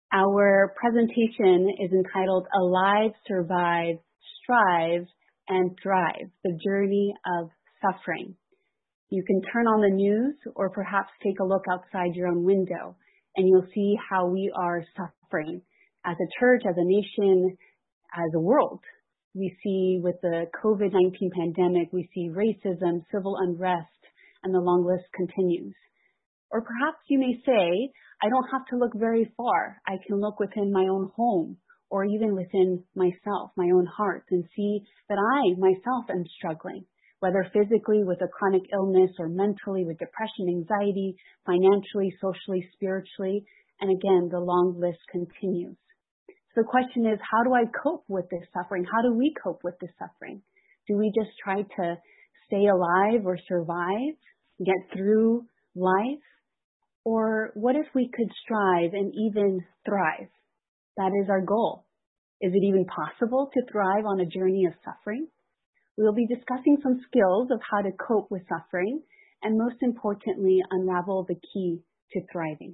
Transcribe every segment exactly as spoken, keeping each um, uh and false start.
Our presentation is entitled Alive, Survive, Strive, and Thrive, the Journey of Suffering. You can turn on the news or perhaps take a look outside your own window and you'll see how we are suffering as a church, as a nation, as a world. We see with the COVID nineteen pandemic, we see racism, civil unrest, and the long list continues. Or perhaps you may say, I don't have to look very far. I can look within my own home or even within myself, my own heart, and see that I myself am struggling, whether physically with a chronic illness or mentally with depression, anxiety, financially, socially, spiritually. And again, the long list continues. So the question is, how do I cope with this suffering? How do we cope with this suffering? Do we just try to stay alive or survive, get through life? Or what if we could strive and even thrive? That is our goal. Is it even possible to thrive on a journey of suffering? We'll be discussing some skills of how to cope with suffering and most importantly, unravel the key to thriving.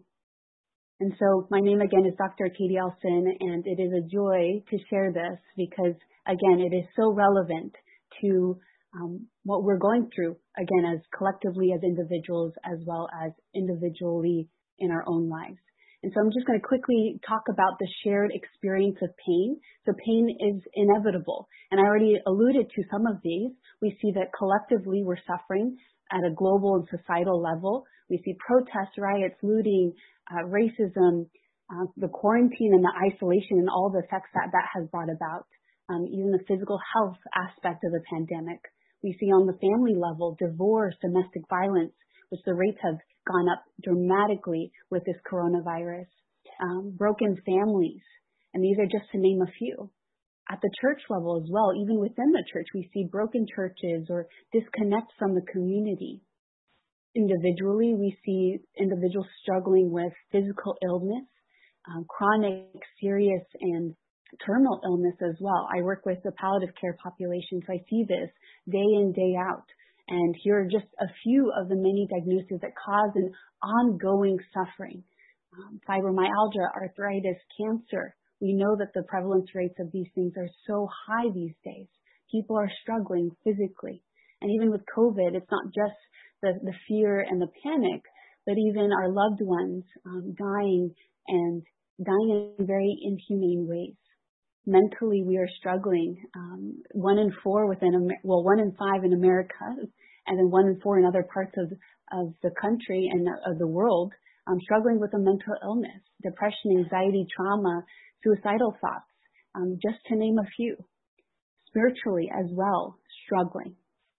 And so my name again is Doctor Katie Elson, and it is a joy to share this because again, it is so relevant to Um, what we're going through, again, as collectively as individuals, as well as individually in our own lives. And so I'm just going to quickly talk about the shared experience of pain. So pain is inevitable. And I already alluded to some of these. We see that collectively we're suffering at a global and societal level. We see protests, riots, looting, uh, racism, uh, the quarantine and the isolation and all the effects that that has brought about, um, even the physical health aspect of the pandemic. We see on the family level, divorce, domestic violence, which the rates have gone up dramatically with this coronavirus, um, broken families, and these are just to name a few. At the church level as well, even within the church, we see broken churches or disconnect from the community. Individually, we see individuals struggling with physical illness, um, chronic, serious, and terminal illness as well. I work with the palliative care population, so I see this day in, day out. And here are just a few of the many diagnoses that cause an ongoing suffering. Um, fibromyalgia, arthritis, cancer. We know that the prevalence rates of these things are so high these days. People are struggling physically. And even with COVID, it's not just the, the fear and the panic, but even our loved ones um, dying and dying in very inhumane ways. Mentally, we are struggling. Um, one in four within, well, one in five in America, and then one in four in other parts of of the country and of the world, um, struggling with a mental illness, depression, anxiety, trauma, suicidal thoughts, um, just to name a few. Spiritually as well, struggling.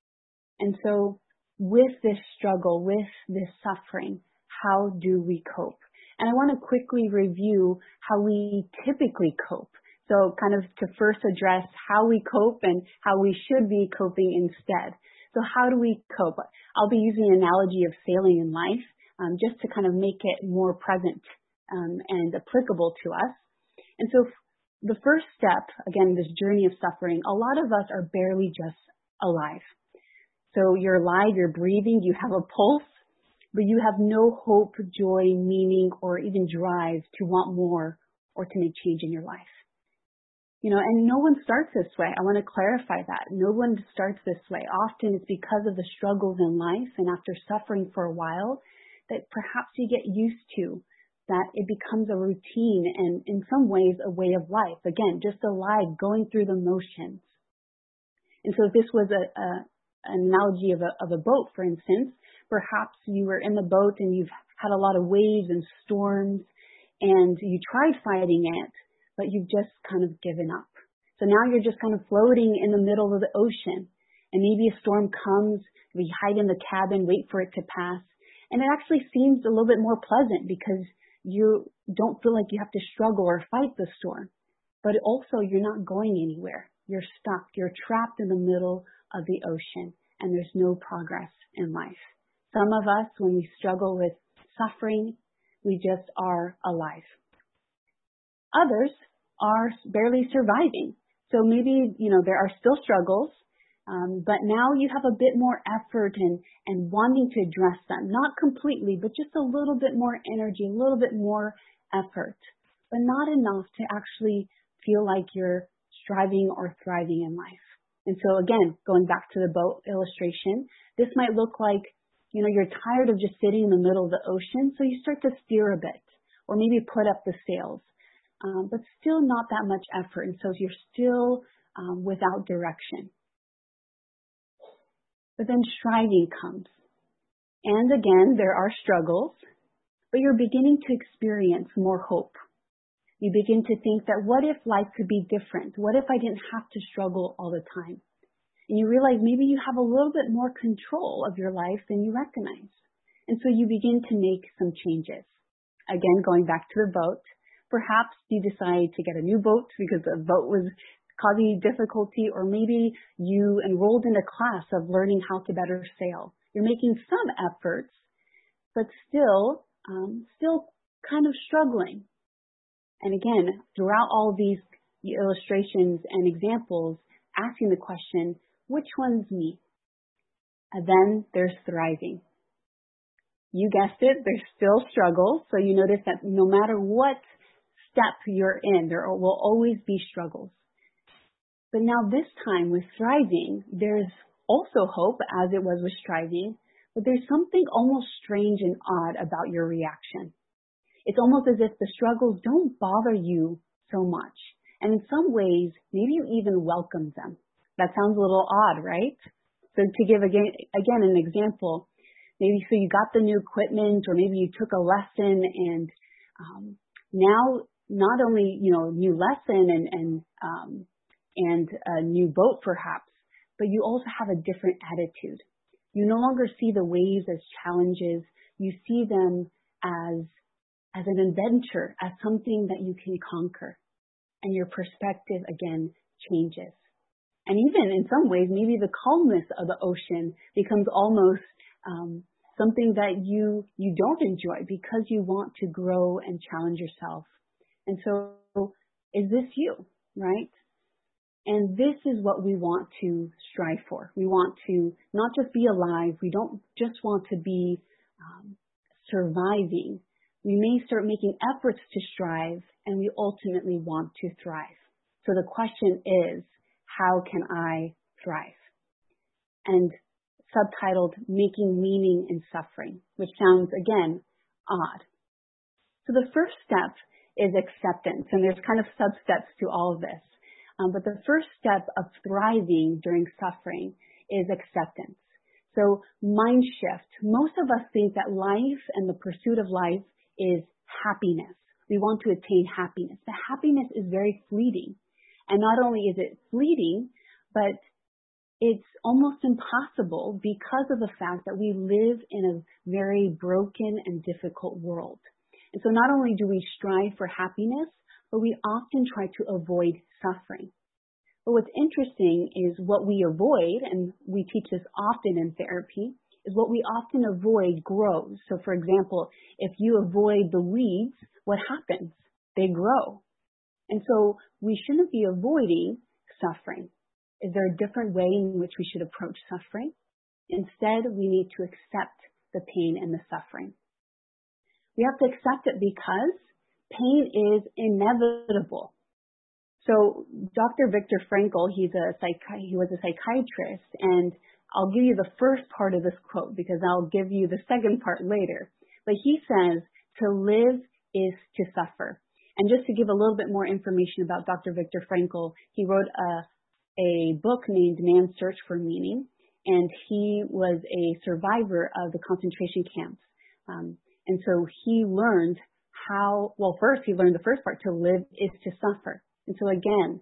And so, with this struggle, with this suffering, how do we cope? And I want to quickly review how we typically cope. So kind of to first address how we cope and how we should be coping instead. So how do we cope? I'll be using an analogy of sailing in life um, just to kind of make it more present um, and applicable to us. And so the first step, again, this journey of suffering, a lot of us are barely just alive. So you're alive, you're breathing, you have a pulse, but you have no hope, joy, meaning, or even drive to want more or to make change in your life. You know, and no one starts this way. I want to clarify that. No one starts this way. Often it's because of the struggles in life and after suffering for a while that perhaps you get used to, that it becomes a routine and in some ways a way of life. Again, just alive, going through the motions. And so if this was a, a an analogy of a, of a boat, for instance, perhaps you were in the boat and you've had a lot of waves and storms and you tried fighting it, but you've just kind of given up. So now you're just kind of floating in the middle of the ocean, and maybe a storm comes, we hide in the cabin, wait for it to pass, and it actually seems a little bit more pleasant because you don't feel like you have to struggle or fight the storm, but also you're not going anywhere. You're stuck. You're trapped in the middle of the ocean, and there's no progress in life. Some of us, when we struggle with suffering, we just are alive. Others are barely surviving. So maybe, you know, there are still struggles, um, but now you have a bit more effort and, and wanting to address them. Not completely, but just a little bit more energy, a little bit more effort. but not enough to actually feel like you're striving or thriving in life. And so again, going back to the boat illustration, this might look like, you know, you're tired of just sitting in the middle of the ocean, so you start to steer a bit, or maybe put up the sails, um, but still not that much effort. And so you're still um, without direction. But then striving comes. And again, there are struggles, but you're beginning to experience more hope. You begin to think that what if life could be different? What if I didn't have to struggle all the time? And you realize maybe you have a little bit more control of your life than you recognize. And so you begin to make some changes. Again, going back to the boat, perhaps you decide to get a new boat because the boat was causing you difficulty, or maybe you enrolled in a class of learning how to better sail. You're making some efforts, but still, um, still kind of struggling. And again, throughout all these illustrations and examples, asking the question, which one's me? And then there's thriving. You guessed it, there's still struggles. So you notice that no matter what step you're in, there will always be struggles. But now this time with thriving, there's also hope, as it was with striving, but there's something almost strange and odd about your reaction. It's almost as if the struggles don't bother you so much. And in some ways, maybe you even welcome them. That sounds a little odd, right? So to give again, again an example, maybe so you got the new equipment, or maybe you took a lesson, and um, now not only, you know, new lesson and, and, um, and a new boat perhaps, but you also have a different attitude. You no longer see the waves as challenges. You see them as as an adventure, as something that you can conquer. And your perspective, again, changes. And even in some ways, maybe the calmness of the ocean becomes almost um, something that you, you don't enjoy because you want to grow and challenge yourself. And so, is this you, right? And this is what we want to strive for. We want to not just be alive. We don't just want to be um, surviving. We may start making efforts to strive, and we ultimately want to thrive. So the question is, how can I thrive? And subtitled, Making Meaning in Suffering, which sounds, again, odd. So the first step is acceptance, and there's kind of sub-steps to all of this. Um, but the first step of thriving during suffering is acceptance. So mind shift. Most of us think that life and the pursuit of life is happiness. We want to attain happiness. But happiness is very fleeting. And not only is it fleeting, but it's almost impossible because of the fact that we live in a very broken and difficult world. And so not only do we strive for happiness, but we often try to avoid suffering. But what's interesting is what we avoid, and we teach this often in therapy, is what we often avoid grows. So for example, if you avoid the weeds, what happens? They grow. And so we shouldn't be avoiding suffering. Is there a different way in which we should approach suffering? Instead, we need to accept the pain and the suffering. We have to accept it because pain is inevitable. So Doctor Viktor Frankl, he's a psychi- he was a psychiatrist, and I'll give you the first part of this quote because I'll give you the second part later. But he says, to live is to suffer. And just to give a little bit more information about Doctor Viktor Frankl, he wrote a, a book named Man's Search for Meaning, and he was a survivor of the concentration camps. Um, and so he learned how, well, first he learned the first part, to live is to suffer. And so again,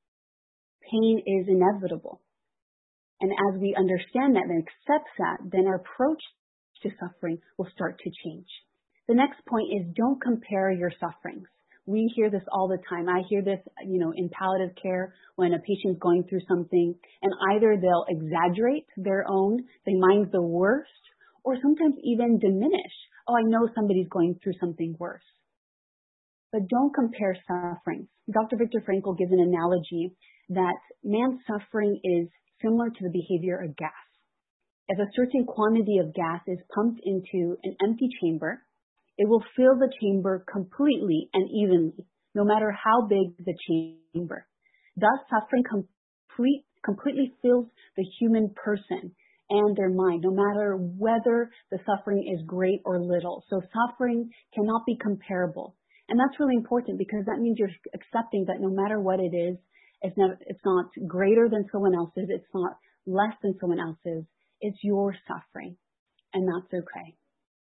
pain is inevitable. And as we understand that and accept that, then our approach to suffering will start to change. The next point is don't compare your sufferings. We hear this all the time. I hear this, you know, in palliative care when a patient's going through something, and either they'll exaggerate their own, they mind the worst, or sometimes even diminish. Oh, I know somebody's going through something worse. But don't compare sufferings. Doctor Viktor Frankl gives an analogy that man's suffering is similar to the behavior of gas. If a certain quantity of gas is pumped into an empty chamber, it will fill the chamber completely and evenly. no matter how big the chamber. Thus, suffering complete, completely fills the human person and their mind, no matter whether the suffering is great or little. So suffering cannot be comparable. And that's really important because that means you're accepting that no matter what it is, it's not, it's not greater than someone else's, it's not less than someone else's, it's your suffering. And that's okay.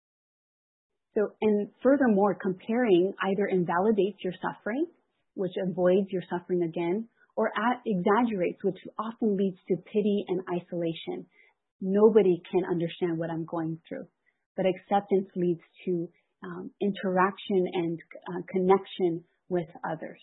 So, and furthermore, comparing either invalidates your suffering, which avoids your suffering again, or at, exaggerates, which often leads to pity and isolation. Nobody can understand what I'm going through, but acceptance leads to um, interaction and uh, connection with others.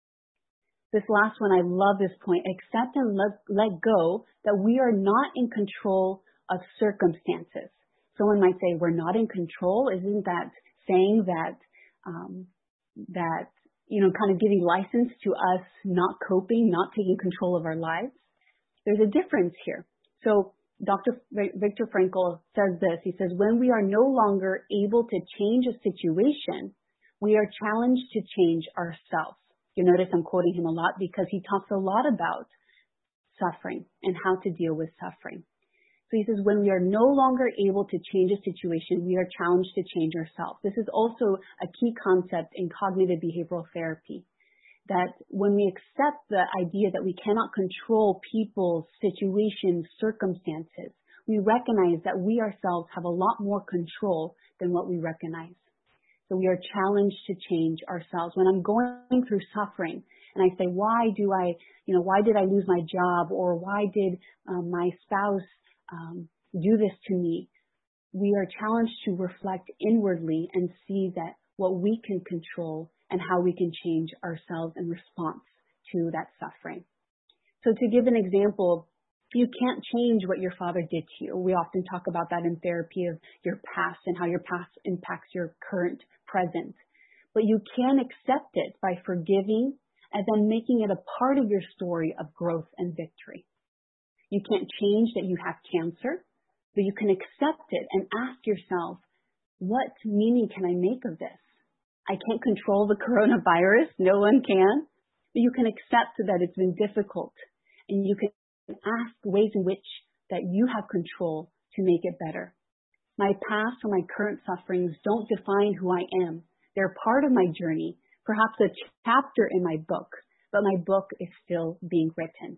This last one, I love this point. Accept and let, let go that we are not in control of circumstances. Someone might say, we're not in control. Isn't that saying that, um, that, you know, kind of giving license to us not coping, not taking control of our lives? There's a difference here. So Doctor Viktor Frankl says this. He says, when we are no longer able to change a situation, we are challenged to change ourselves. You notice I'm quoting him a lot because he talks a lot about suffering and how to deal with suffering. So he says, when we are no longer able to change a situation, we are challenged to change ourselves. This is also a key concept in cognitive behavioral therapy, that when we accept the idea that we cannot control people, situations, circumstances, we recognize that we ourselves have a lot more control than what we recognize. So we are challenged to change ourselves. When I'm going through suffering and I say, why do I, you know, why did I lose my job, or why did um, my spouse um, do this to me? We are challenged to reflect inwardly and see that what we can control and how we can change ourselves in response to that suffering. So to give an example, you can't change what your father did to you. We often talk about that in therapy, of your past and how your past impacts your current present. But you can accept it by forgiving and then making it a part of your story of growth and victory. You can't change that you have cancer, but you can accept it and ask yourself, what meaning can I make of this? I can't control the coronavirus. No one can. But you can accept that it's been difficult, and you can ask ways in which that you have control to make it better. My past or my current sufferings don't define who I am. They're part of my journey, perhaps a chapter in my book, but my book is still being written.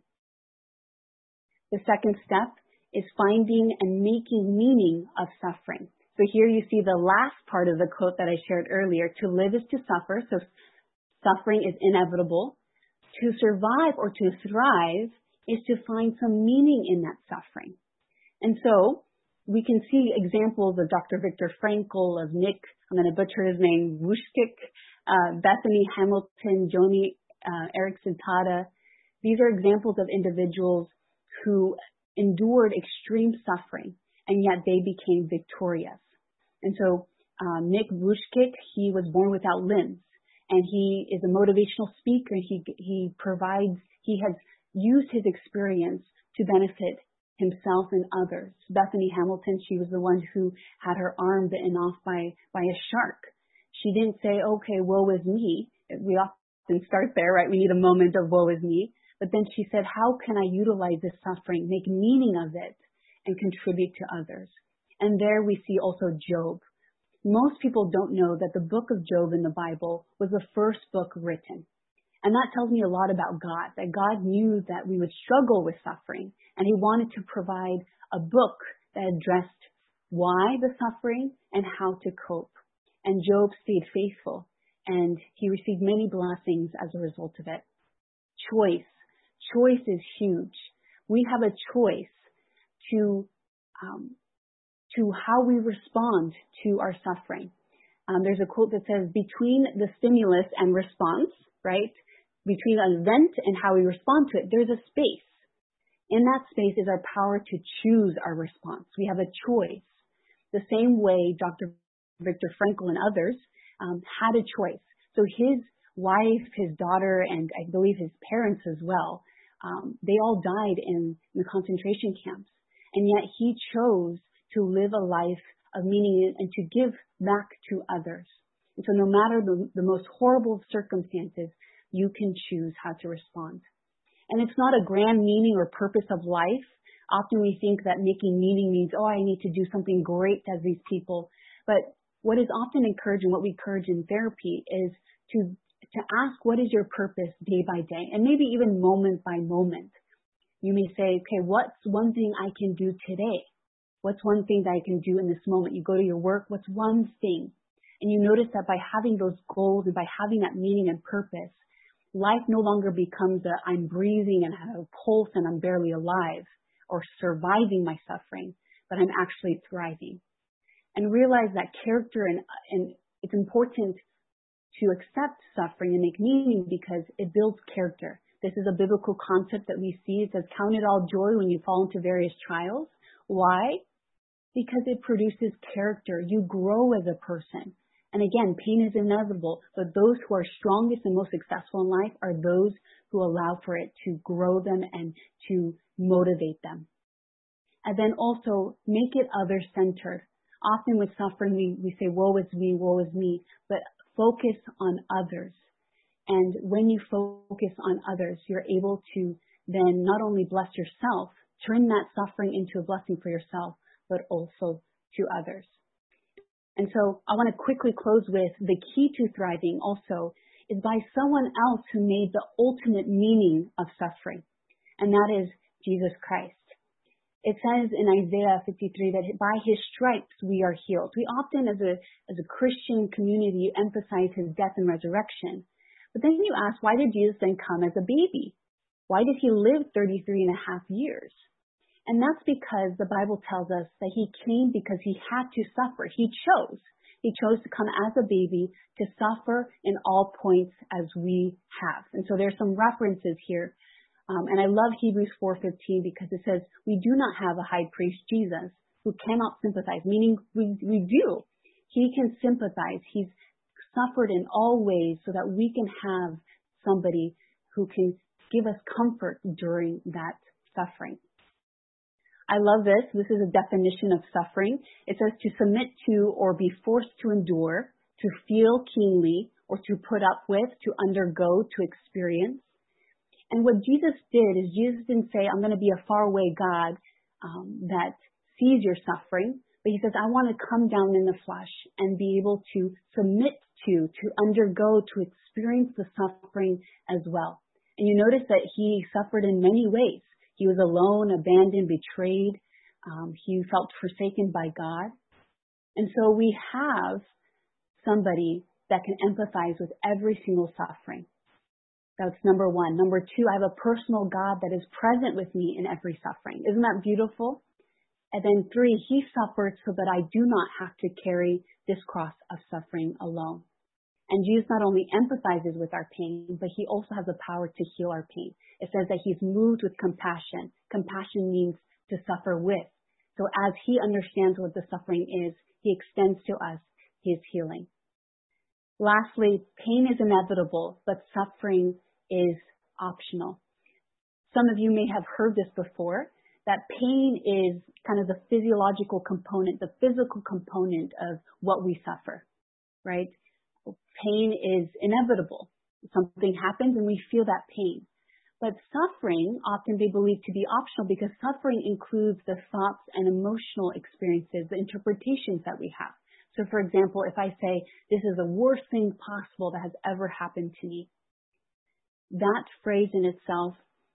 The second step is finding and making meaning of suffering. So here you see the last part of the quote that I shared earlier. To live is to suffer, so suffering is inevitable. To survive or to thrive is to find some meaning in that suffering. And so we can see examples of Doctor Viktor Frankl, of Nick, I'm going to butcher his name, Vujicic, uh, Bethany Hamilton, Joni uh, Eareckson Tada. These are examples of individuals who endured extreme suffering, and yet they became victorious. And so um, Nick Vujicic, he was born without limbs, and he is a motivational speaker. He he provides, he has used his experience to benefit himself and others. Bethany Hamilton, she was the one who had her arm bitten off by, by a shark. She didn't say, okay, woe is me. We often start there, right? We need a moment of woe is me. But then she said, how can I utilize this suffering, make meaning of it, and contribute to others? And there we see also Job. Most people don't know that the book of Job in the Bible was the first book written. And that tells me a lot about God, that God knew that we would struggle with suffering, and he wanted to provide a book that addressed why the suffering and how to cope. And Job stayed faithful, and he received many blessings as a result of it. Choice. Choice is huge. We have a choice to um, to how we respond to our suffering. Um, there's a quote that says, between the stimulus and response, right, between an event and how we respond to it, there's a space. In that space is our power to choose our response. We have a choice. The same way Doctor Viktor Frankl and others um, had a choice. So his wife, his daughter, and I believe his parents as well, um, they all died in the concentration camps. And yet he chose to live a life of meaning and to give back to others. And so no matter the, the most horrible of circumstances, you can choose how to respond. And it's not a grand meaning or purpose of life. Often we think that making meaning means, oh, I need to do something great as these people. But what is often encouraged and what we encourage in therapy is to, to ask, what is your purpose day by day? And maybe even moment by moment. You may say, okay, what's one thing I can do today? What's one thing that I can do in this moment? You go to your work, what's one thing? And you notice that by having those goals and by having that meaning and purpose, life no longer becomes a I'm breathing and have a pulse and I'm barely alive or surviving my suffering, but I'm actually thriving. And realize that character and, and it's important to accept suffering and make meaning because it builds character. This is a biblical concept that we see. It says, count it all joy when you fall into various trials. Why? Because it produces character. You grow as a person. And again, pain is inevitable, but those who are strongest and most successful in life are those who allow for it to grow them and to motivate them. And then also make it other-centered. Often with suffering, we, we say, woe is me, woe is me, but focus on others. And when you focus on others, you're able to then not only bless yourself, turn that suffering into a blessing for yourself, but also to others. And so I want to quickly close with the key to thriving also is by someone else who made the ultimate meaning of suffering, and that is Jesus Christ. It says in Isaiah fifty-three that by his stripes we are healed. We often as a, as a Christian community emphasize his death and resurrection. But then you ask, why did Jesus then come as a baby? Why did he live thirty-three and a half years? And that's because the Bible tells us that he came because he had to suffer. He chose. He chose to come as a baby to suffer in all points as we have. And so there's some references here. Um, and I love Hebrews four fifteen because it says, we do not have a high priest, Jesus, who cannot sympathize, meaning we, we do. He can sympathize. He's suffered in all ways so that we can have somebody who can give us comfort during that suffering. I love this. This is a definition of suffering. It says to submit to or be forced to endure, to feel keenly, or to put up with, to undergo, to experience. And what Jesus did is Jesus didn't say, I'm going to be a faraway God um, that sees your suffering, but he says, I want to come down in the flesh and be able to submit to, to undergo, to experience the suffering as well. And you notice that he suffered in many ways. He was alone, abandoned, betrayed. Um, he felt forsaken by God. And so we have somebody that can empathize with every single suffering. That's number one. Number two, I have a personal God that is present with me in every suffering. Isn't that beautiful? And then three, he suffered so that I do not have to carry this cross of suffering alone. And Jesus not only empathizes with our pain, but he also has the power to heal our pain. It says that he's moved with compassion. Compassion means to suffer with. So as he understands what the suffering is, he extends to us his healing. Lastly, pain is inevitable, but suffering is optional. Some of you may have heard this before, that pain is kind of the physiological component, the physical component of what we suffer, right? Pain is inevitable. Something happens and we feel that pain. But suffering, often they believe to be optional because suffering includes the thoughts and emotional experiences, the interpretations that we have. So for example, if I say, this is the worst thing possible that has ever happened to me, that phrase in itself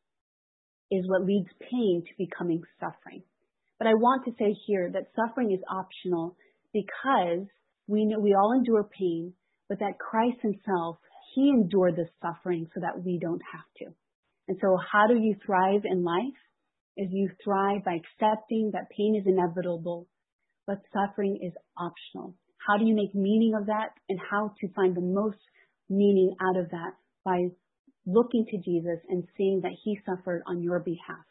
is what leads pain to becoming suffering. But I want to say here that suffering is optional because we know we all endure pain, but that Christ himself, he endured the suffering so that we don't have to. And so how do you thrive in life? Is you thrive by accepting that pain is inevitable, but suffering is optional. How do you make meaning of that and how to find the most meaning out of that? By looking to Jesus and seeing that he suffered on your behalf.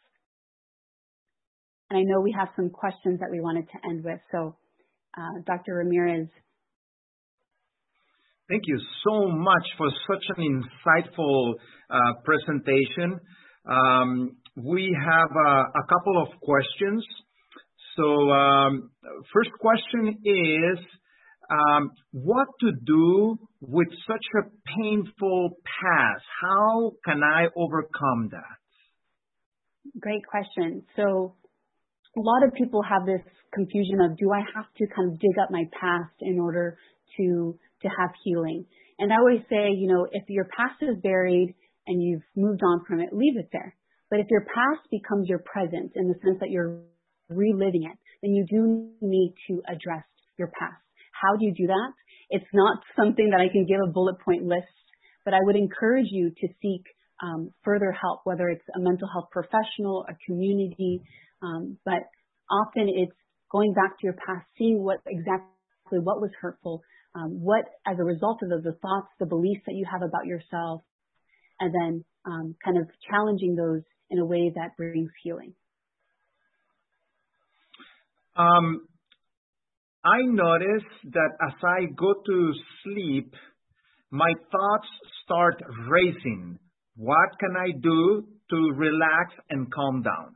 And I know we have some questions that we wanted to end with. So, uh, Doctor Ramirez. Thank you so much for such an insightful uh, presentation. Um, we have uh, a couple of questions. So, um, first question is, um, what to do with such a painful past. How can I overcome that? Great question. So a lot of people have this confusion of, do I have to kind of dig up my past in order to to have healing? And I always say, you know, if your past is buried and you've moved on from it, leave it there. But if your past becomes your present in the sense that you're reliving it, then you do need to address your past. How do you do that? It's not something that I can give a bullet point list, but I would encourage you to seek um, further help, whether it's a mental health professional, a community, um, but often it's going back to your past, seeing what exactly what was hurtful, um, what as a result of the, the thoughts, the beliefs that you have about yourself, and then um, kind of challenging those in a way that brings healing. Um, I notice that as I go to sleep, my thoughts start racing. What can I do to relax and calm down?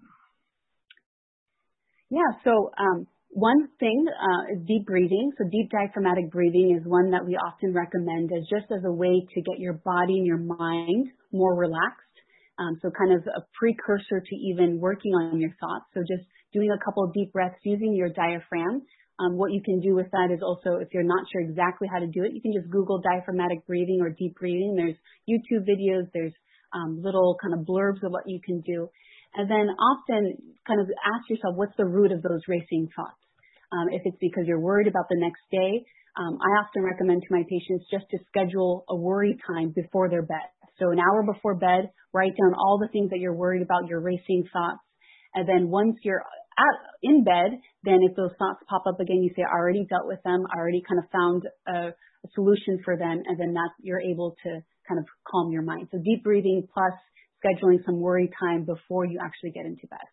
Yeah, so um, one thing uh, is deep breathing. So deep diaphragmatic breathing is one that we often recommend as just as a way to get your body and your mind more relaxed. Um, so kind of a precursor to even working on your thoughts. So just doing a couple of deep breaths using your diaphragm. Um, what you can do with that is also, if you're not sure exactly how to do it, you can just Google diaphragmatic breathing or deep breathing. There's YouTube videos, there's um, little kind of blurbs of what you can do. And then often kind of ask yourself, what's the root of those racing thoughts? Um, if it's because you're worried about the next day, um, I often recommend to my patients just to schedule a worry time before their bed. So an hour before bed, write down all the things that you're worried about, your racing thoughts. And then once you're at, in bed, then if those thoughts pop up again, you say, I already dealt with them. I already kind of found a, a solution for them. And then that you're able to kind of calm your mind. So deep breathing plus scheduling some worry time before you actually get into bed.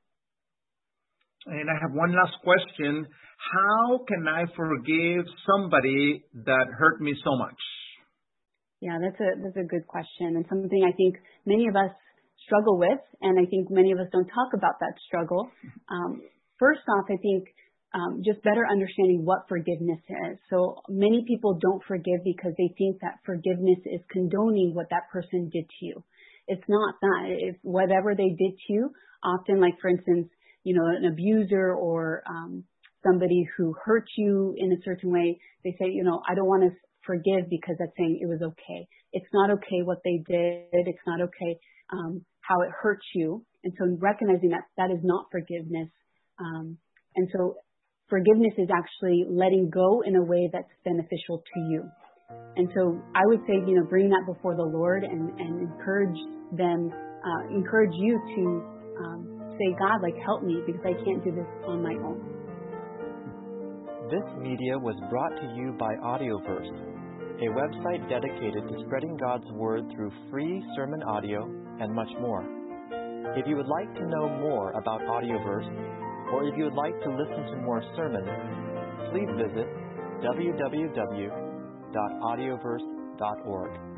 And I have one last question. How can I forgive somebody that hurt me so much? Yeah, that's a that's a good question, and something I think many of us struggle with, and I think many of us don't talk about that struggle. Um, first off, I think um, just better understanding what forgiveness is. So many people don't forgive because they think that forgiveness is condoning what that person did to you. It's not that. If whatever they did to you, often, like for instance, you know, an abuser or um, somebody who hurt you in a certain way, they say, you know, I don't want to forgive because that's saying it was okay. It's not okay what they did. It's not okay um, how it hurts you. And so recognizing that that is not forgiveness. Um, and so forgiveness is actually letting go in a way that's beneficial to you. And so I would say, you know, bring that before the Lord and, and encourage them, uh, encourage you to um, say, God, like, help me because I can't do this on my own. This media was brought to you by Audioverse, a website dedicated to spreading God's Word through free sermon audio and much more. If you would like to know more about Audioverse, or if you would like to listen to more sermons, please visit w w w dot audioverse dot org.